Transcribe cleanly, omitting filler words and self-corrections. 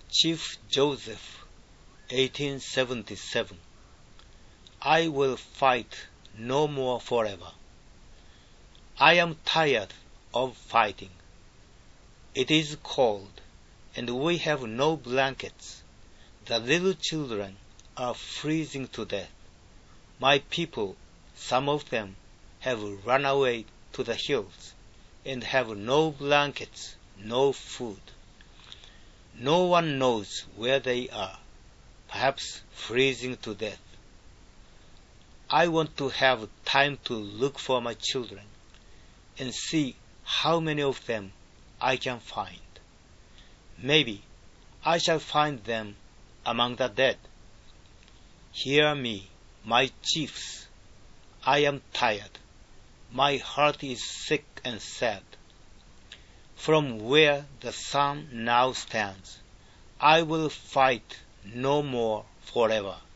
Chief Joseph, 1877. I will fight no more forever. I am tired of fighting. It is cold, and we have no blankets. The little children are freezing to death. My people, some of them, have run away to the hills, and have no blankets, no food. No one knows where they are, perhaps freezing to death. I want to have time to look for my children and see how many of them I can find. Maybe I shall find them among the dead. Hear me, my chiefs. I am tired. My heart is sick and sad. From where the sun now stands, I will fight no more forever.